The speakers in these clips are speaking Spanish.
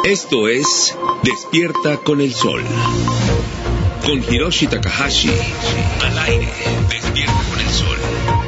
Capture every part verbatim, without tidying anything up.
Esto es Despierta con el Sol. Con Hiroshi Takahashi. Al aire. Despierta con el Sol.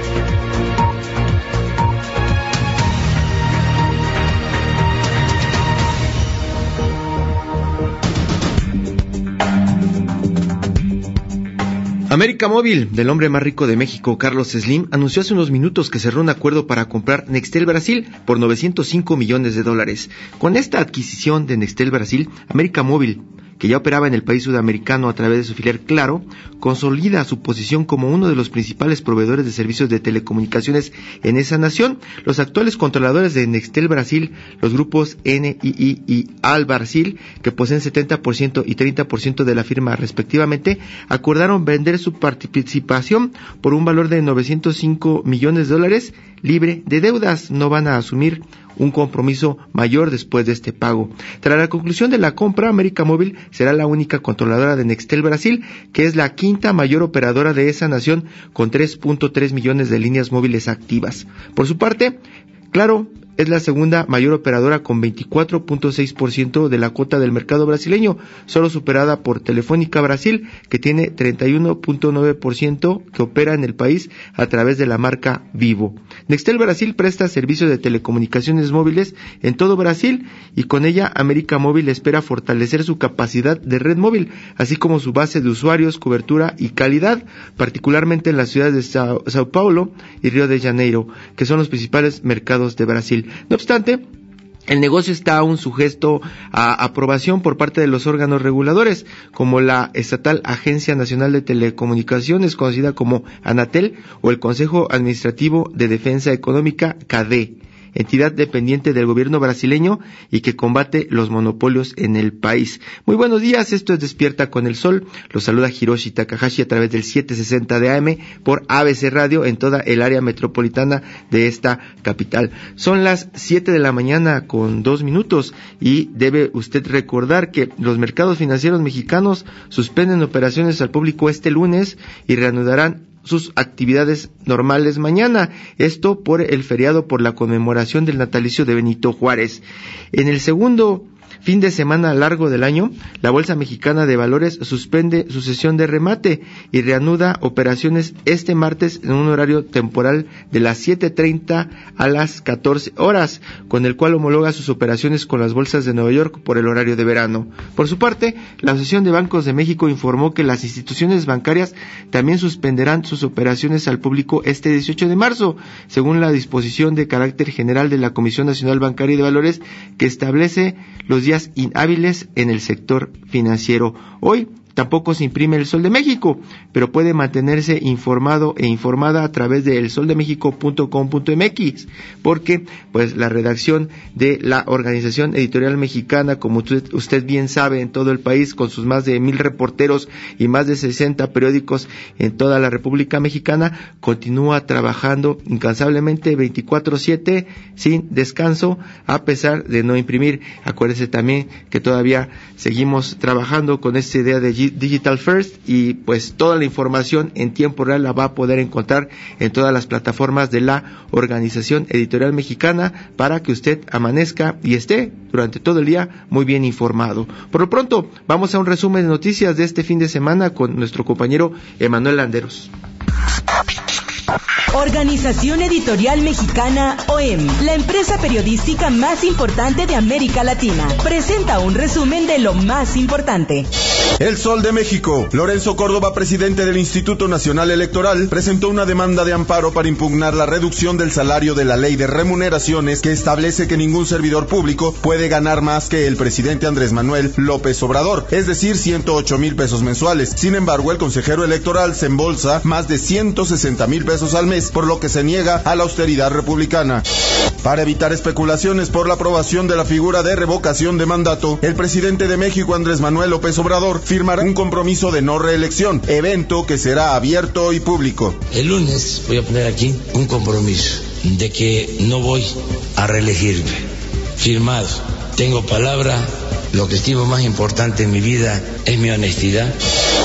América Móvil, del hombre más rico de México, Carlos Slim, anunció hace unos minutos que cerró un acuerdo para comprar Nextel Brasil por novecientos cinco millones de dólares. Con esta adquisición de Nextel Brasil, América Móvil, que ya operaba en el país sudamericano a través de su filial Claro, consolida su posición como uno de los principales proveedores de servicios de telecomunicaciones en esa nación. Los actuales controladores de Nextel Brasil, los grupos N I I y Al Brasil, que poseen setenta por ciento y treinta por ciento de la firma respectivamente, acordaron vender su participación por un valor de novecientos cinco millones de dólares libre de deudas. No van a asumir un compromiso mayor después de este pago. Tras la conclusión de la compra, América Móvil será la única controladora de Nextel Brasil, que es la quinta mayor operadora de esa nación, con tres punto tres millones de líneas móviles activas. Por su parte, Claro es la segunda mayor operadora con veinticuatro punto seis por ciento de la cuota del mercado brasileño, solo superada por Telefónica Brasil, que tiene treinta y uno punto nueve por ciento, que opera en el país a través de la marca Vivo. Nextel Brasil presta servicios de telecomunicaciones móviles en todo Brasil y con ella América Móvil espera fortalecer su capacidad de red móvil, así como su base de usuarios, cobertura y calidad, particularmente en las ciudades de Sao, Sao Paulo y Río de Janeiro, que son los principales mercados de Brasil. No obstante, el negocio está aún sujeto a aprobación por parte de los órganos reguladores, como la estatal Agencia Nacional de Telecomunicaciones, conocida como Anatel, o el Consejo Administrativo de Defensa Económica, C A D E, entidad dependiente del gobierno brasileño y que combate los monopolios en el país. Muy buenos días, esto es Despierta con el Sol. Los saluda Hiroshi Takahashi a través del setecientos sesenta de A M por A B C Radio en toda el área metropolitana de esta capital. Son las siete de la mañana con dos minutos y debe usted recordar que los mercados financieros mexicanos suspenden operaciones al público este lunes y reanudarán sus actividades normales mañana, esto por el feriado por la conmemoración del natalicio de Benito Juárez. En el segundo fin de semana largo del año, la Bolsa Mexicana de Valores suspende su sesión de remate y reanuda operaciones este martes en un horario temporal de las siete treinta a las catorce horas, con el cual homologa sus operaciones con las bolsas de Nueva York por el horario de verano. Por su parte, la Asociación de Bancos de México informó que las instituciones bancarias también suspenderán sus operaciones al público este dieciocho de marzo, según la disposición de carácter general de la Comisión Nacional Bancaria y de Valores, que establece los días inhábiles en el sector financiero. Hoy tampoco se imprime el Sol de México, pero puede mantenerse informado e informada a través de el sol de méxico punto com punto m x, porque pues la redacción de la Organización Editorial Mexicana, como usted, usted bien sabe, en todo el país, con sus más de mil reporteros y más de sesenta periódicos en toda la República Mexicana, continúa trabajando incansablemente veinticuatro siete sin descanso, a pesar de no imprimir. Acuérdese también que todavía seguimos trabajando con esta idea de Digital First y pues toda la información en tiempo real la va a poder encontrar en todas las plataformas de la Organización Editorial Mexicana para que usted amanezca y esté durante todo el día muy bien informado. Por lo pronto, vamos a un resumen de noticias de este fin de semana con nuestro compañero Emanuel Landeros. Organización Editorial Mexicana O E M, la empresa periodística más importante de América Latina, presenta un resumen de lo más importante. El Sol de México. Lorenzo Córdoba, presidente del Instituto Nacional Electoral, presentó una demanda de amparo para impugnar la reducción del salario de la Ley de Remuneraciones, que establece que ningún servidor público puede ganar más que el presidente Andrés Manuel López Obrador, es decir, ciento ocho mil pesos mensuales. Sin embargo, el consejero electoral se embolsa más de ciento sesenta mil pesos al mes, por lo que se niega a la austeridad republicana. Para evitar especulaciones por la aprobación de la figura de revocación de mandato, el presidente de México, Andrés Manuel López Obrador, firmará un compromiso de no reelección, evento que será abierto y público. El lunes voy a poner aquí un compromiso de que no voy a reelegirme, firmado. Tengo palabra, lo que estimo más importante en mi vida es mi honestidad.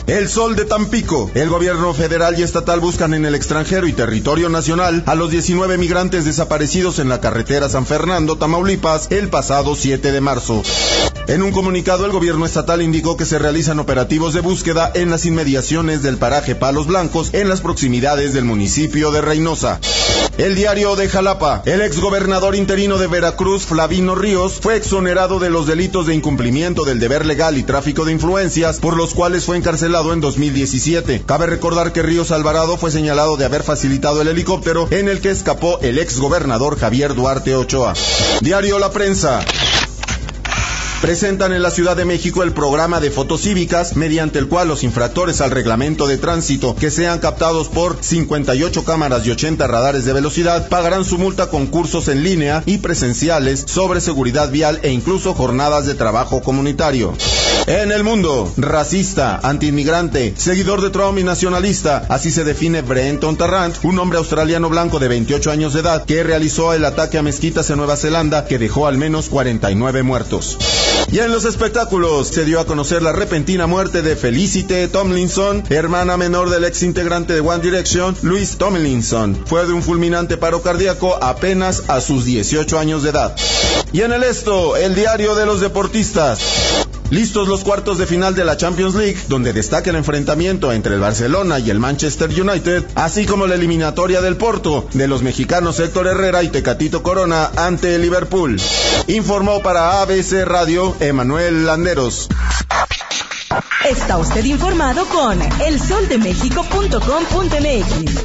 El Sol de Tampico. El gobierno federal y estatal buscan en el extranjero y territorio nacional a los diecinueve migrantes desaparecidos en la carretera San Fernando, Tamaulipas, el pasado siete de marzo. En un comunicado, el gobierno estatal indicó que se realizan operativos de búsqueda en las inmediaciones del paraje Palos Blancos, en las proximidades del municipio de Reynosa. El Diario de Jalapa. El exgobernador interino de Veracruz, Flavino Ríos, fue exonerado de los delitos de incumplimiento del deber legal y tráfico de influencias, por los cuales fue encarcelado en dos mil diecisiete. Cabe recordar que Ríos Alvarado fue señalado de haber facilitado el helicóptero en el que escapó el exgobernador Javier Duarte Ochoa. Diario La Prensa. Presentan en la Ciudad de México el programa de fotocívicas, mediante el cual los infractores al reglamento de tránsito que sean captados por cincuenta y ocho cámaras y ochenta radares de velocidad pagarán su multa con cursos en línea y presenciales sobre seguridad vial e incluso jornadas de trabajo comunitario. En el mundo, racista, antiinmigrante, seguidor de Trump y nacionalista, así se define Brenton Tarrant, un hombre australiano blanco de veintiocho años de edad que realizó el ataque a mezquitas en Nueva Zelanda que dejó al menos cuarenta y nueve muertos. Y en los espectáculos, se dio a conocer la repentina muerte de Felicity Tomlinson, hermana menor del ex integrante de One Direction, Louis Tomlinson. Fue de un fulminante paro cardíaco apenas a sus dieciocho años de edad. Y en el esto, el diario de los deportistas. Listos los cuartos de final de la Champions League, donde destaca el enfrentamiento entre el Barcelona y el Manchester United, así como la eliminatoria del Porto, de los mexicanos Héctor Herrera y Tecatito Corona ante el Liverpool. Informó para A B C Radio, Emanuel Landeros. Está usted informado con el sol de méxico punto com punto m x.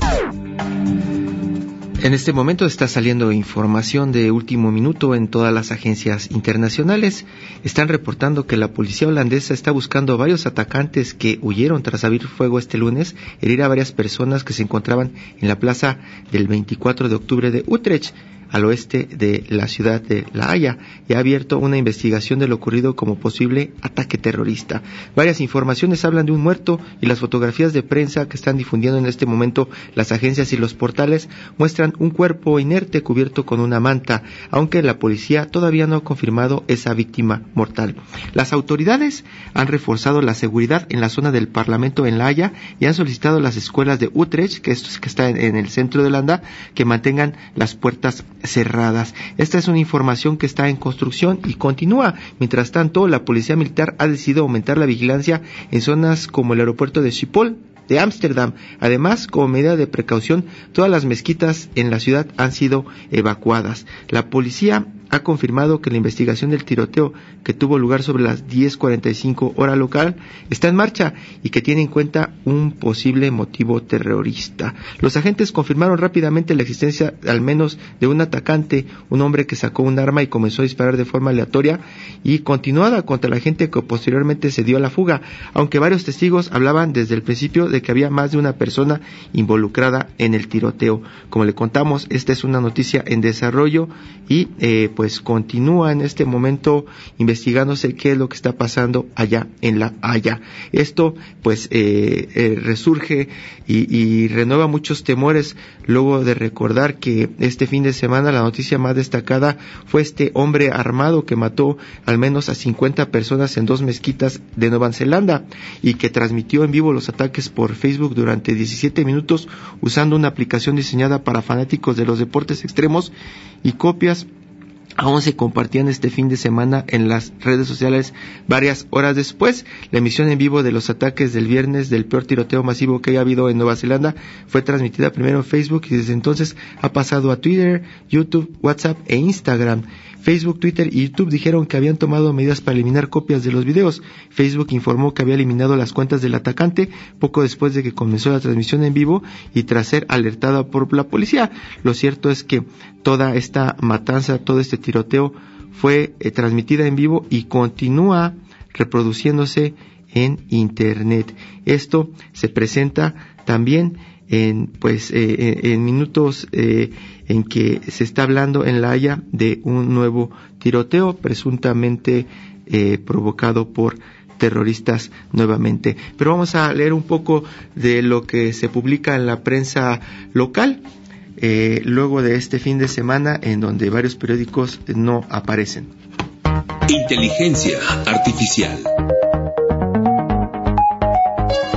En este momento está saliendo información de último minuto en todas las agencias internacionales. Están reportando que la policía holandesa está buscando a varios atacantes que huyeron tras abrir fuego este lunes, herir a varias personas que se encontraban en la plaza del veinticuatro de octubre de Utrecht, al oeste de la ciudad de La Haya, y ha abierto una investigación de lo ocurrido como posible ataque terrorista. Varias informaciones hablan de un muerto y las fotografías de prensa que están difundiendo en este momento las agencias y los portales muestran un cuerpo inerte cubierto con una manta, aunque la policía todavía no ha confirmado esa víctima mortal. Las autoridades han reforzado la seguridad en la zona del Parlamento en La Haya y han solicitado a las escuelas de Utrecht, que, es, que está en, en el centro de Holanda, que mantengan las puertas cerradas. Esta es una información que está en construcción y continúa. Mientras tanto, la policía militar ha decidido aumentar la vigilancia en zonas como el aeropuerto de Schiphol de Ámsterdam. Además, como medida de precaución, todas las mezquitas en la ciudad han sido evacuadas. La policía ha confirmado que la investigación del tiroteo que tuvo lugar sobre las diez cuarenta y cinco hora local está en marcha y que tiene en cuenta un posible motivo terrorista. Los agentes confirmaron rápidamente la existencia al menos de un atacante, un hombre que sacó un arma y comenzó a disparar de forma aleatoria y continuada contra la gente que posteriormente se dio a la fuga, aunque varios testigos hablaban desde el principio de que había más de una persona involucrada en el tiroteo. Como le contamos, esta es una noticia en desarrollo y eh, pues continúa en este momento investigándose qué es lo que está pasando allá en La Haya. Esto pues eh, eh, resurge y, y renueva muchos temores luego de recordar que este fin de semana la noticia más destacada fue este hombre armado que mató al menos a cincuenta personas en dos mezquitas de Nueva Zelanda y que transmitió en vivo los ataques por Facebook durante diecisiete minutos usando una aplicación diseñada para fanáticos de los deportes extremos, y copias aún se compartían este fin de semana en las redes sociales varias horas después. La emisión en vivo de los ataques del viernes del peor tiroteo masivo que haya habido en Nueva Zelanda fue transmitida primero en Facebook y desde entonces ha pasado a Twitter, YouTube, WhatsApp e Instagram. Facebook, Twitter y YouTube dijeron que habían tomado medidas para eliminar copias de los videos. Facebook informó que había eliminado las cuentas del atacante poco después de que comenzó la transmisión en vivo y tras ser alertada por la policía. Lo cierto es que toda esta matanza, todo este tiroteo fue eh, transmitida en vivo y continúa reproduciéndose en Internet. Esto se presenta también en pues eh, en minutos eh, en que se está hablando en La Haya de un nuevo tiroteo presuntamente eh, provocado por terroristas nuevamente. Pero vamos a leer un poco de lo que se publica en la prensa local eh, luego de este fin de semana en donde varios periódicos no aparecen. Inteligencia artificial.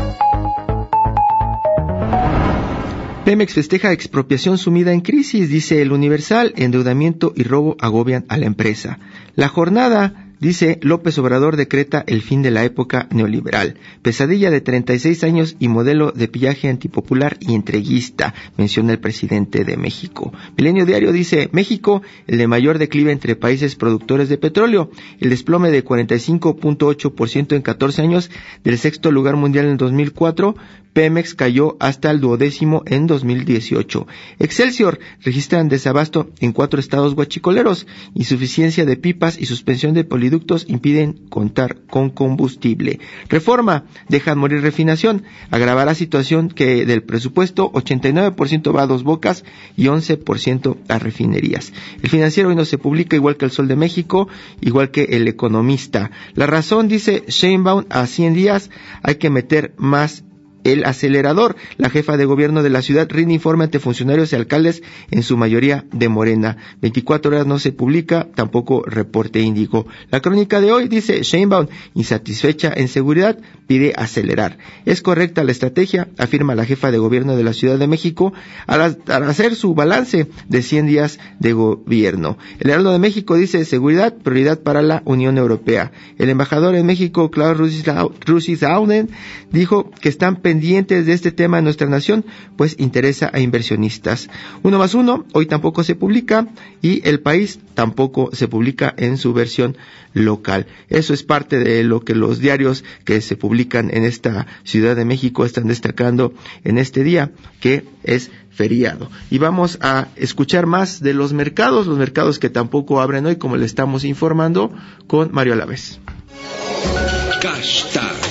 Pemex festeja expropiación sumida en crisis, dice el Universal, endeudamiento y robo agobian a la empresa. La Jornada dice López Obrador decreta el fin de la época neoliberal. Pesadilla de treinta y seis años y modelo de pillaje antipopular y entreguista, menciona el presidente de México. Milenio Diario dice México, el de mayor declive entre países productores de petróleo. El desplome de cuarenta y cinco punto ocho por ciento en catorce años del sexto lugar mundial en dos mil cuatro. Pemex cayó hasta el duodécimo en dos mil dieciocho. Excelsior registran desabasto en cuatro estados guachicoleros. Insuficiencia de pipas y suspensión de poliductos impiden contar con combustible. Reforma, dejan morir refinación. Agravará situación que del presupuesto ochenta y nueve por ciento va a Dos Bocas y once por ciento a refinerías. El Financiero hoy no se publica, igual que el Sol de México, igual que el Economista. La Razón dice Sheinbaum a cien días hay que meter más el acelerador. La jefa de gobierno de la ciudad rinde informe ante funcionarios y alcaldes, en su mayoría de Morena. veinticuatro horas no se publica, tampoco reporte Índigo. La Crónica de hoy dice Sheinbaum, insatisfecha en seguridad, pide acelerar. Es correcta la estrategia, afirma la jefa de gobierno de la Ciudad de México, al, al hacer su balance de cien días de gobierno. El Heraldo de México dice seguridad, prioridad para la Unión Europea. El embajador en México, Klaus Russisaunen, dijo que están pendientes de este tema en nuestra nación, pues interesa a inversionistas. Uno más uno, hoy tampoco se publica, y El País tampoco se publica en su versión local. Eso es parte de lo que los diarios que se publican en esta Ciudad de México están destacando en este día, que es feriado. Y vamos a escuchar más de los mercados, los mercados que tampoco abren hoy, como le estamos informando, con Mario Alavés. Hashtag.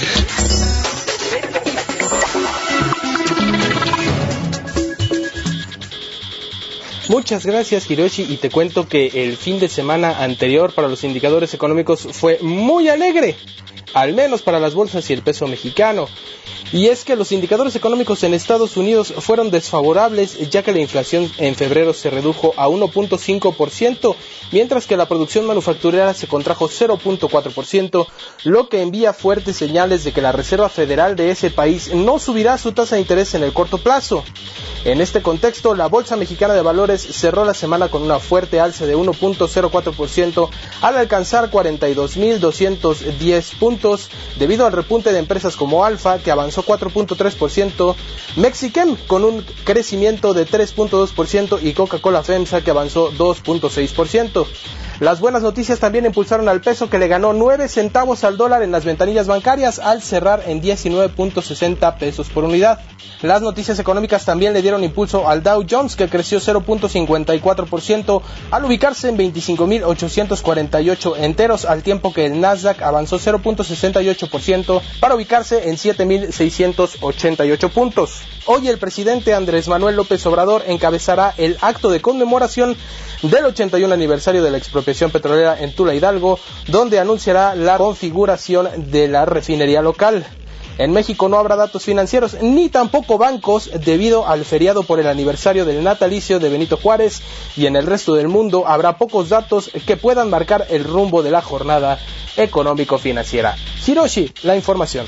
Muchas gracias, Hiroshi, y te cuento que el fin de semana anterior para los indicadores económicos fue muy alegre, al menos para las bolsas y el peso mexicano. Y es que los indicadores económicos en Estados Unidos fueron desfavorables, ya que la inflación en febrero se redujo a uno punto cinco por ciento, mientras que la producción manufacturera se contrajo cero punto cuatro por ciento, lo que envía fuertes señales de que la Reserva Federal de ese país no subirá su tasa de interés en el corto plazo. En este contexto, la Bolsa Mexicana de Valores cerró la semana con una fuerte alza de uno punto cero cuatro por ciento al alcanzar cuarenta y dos mil doscientos diez puntos, debido al repunte de empresas como Alfa, que avanzó cuatro punto tres por ciento, Mexichem con un crecimiento de tres punto dos por ciento y Coca-Cola FEMSA, que avanzó dos punto seis por ciento. Las buenas noticias también impulsaron al peso, que le ganó nueve centavos al dólar en las ventanillas bancarias al cerrar en diecinueve punto sesenta pesos por unidad. Las noticias económicas también le dieron impulso al Dow Jones, que creció cero punto cincuenta y cuatro por ciento al ubicarse en veinticinco mil ochocientos cuarenta y ocho enteros, al tiempo que el Nasdaq avanzó cero punto sesenta y ocho por ciento para ubicarse en siete mil seiscientos ochenta y ocho puntos. Hoy el presidente Andrés Manuel López Obrador encabezará el acto de conmemoración del ochenta y uno aniversario de la expropiación petrolera en Tula Hidalgo, donde anunciará la configuración de la refinería local. En México no habrá datos financieros ni tampoco bancos debido al feriado por el aniversario del natalicio de Benito Juárez, y en el resto del mundo habrá pocos datos que puedan marcar el rumbo de la jornada económico-financiera. Hiroshi, la información.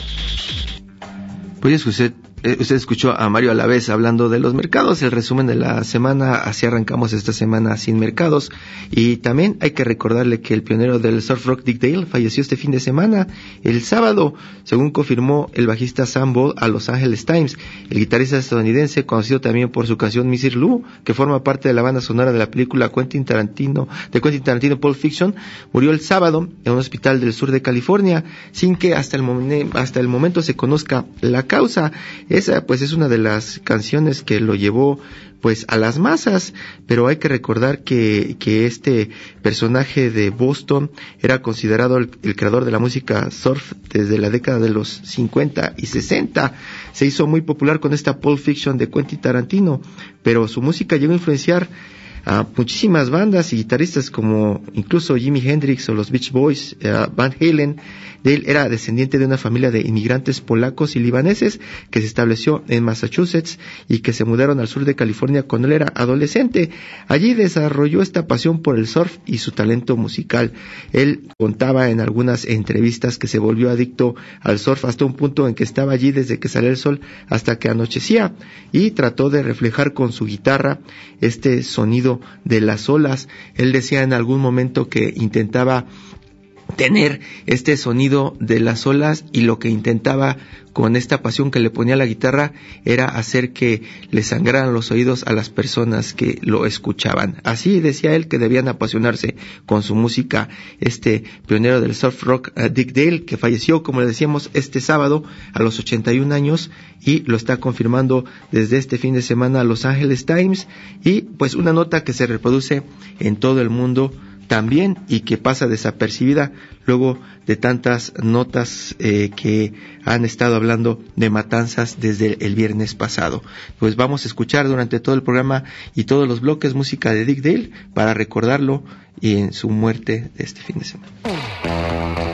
Pues usted Eh, usted escuchó a Mario Alavés hablando de los mercados, el resumen de la semana. Así arrancamos esta semana sin mercados. Y también hay que recordarle que el pionero del surf rock, Dick Dale, falleció este fin de semana, el sábado, según confirmó el bajista Sam Ball a Los Angeles Times. El guitarrista estadounidense, conocido también por su canción mister Lou, que forma parte de la banda sonora de la película Quentin Tarantino, de Quentin Tarantino Pulp Fiction, murió el sábado en un hospital del sur de California, sin que hasta el, momen- hasta el momento se conozca la causa. Esa pues es una de las canciones que lo llevó pues a las masas, pero hay que recordar que, que este personaje de Boston era considerado el, el creador de la música surf desde la década de los cincuenta y sesenta. Se hizo muy popular con esta Pulp Fiction de Quentin Tarantino, pero su música llegó a influenciar a muchísimas bandas y guitarristas como incluso Jimi Hendrix o los Beach Boys, uh, Van Halen. Dale era descendiente de una familia de inmigrantes polacos y libaneses que se estableció en Massachusetts y que se mudaron al sur de California cuando él era adolescente. Allí desarrolló esta pasión por el surf y su talento musical. Él contaba en algunas entrevistas que se volvió adicto al surf hasta un punto en que estaba allí desde que salía el sol hasta que anochecía, y trató de reflejar con su guitarra este sonido de las olas. Él decía en algún momento que intentaba tener este sonido de las olas, y lo que intentaba con esta pasión que le ponía a la guitarra era hacer que le sangraran los oídos a las personas que lo escuchaban. Así decía él que debían apasionarse con su música. Este pionero del surf rock, uh, Dick Dale, que falleció, como le decíamos, este sábado a los ochenta y un años, y lo está confirmando desde este fin de semana Los Angeles Times, y pues una nota que se reproduce en todo el mundo también y que pasa desapercibida luego de tantas notas eh, que han estado hablando de matanzas desde el viernes pasado. Pues vamos a escuchar durante todo el programa y todos los bloques música de Dick Dale para recordarlo y en su muerte de este fin de semana.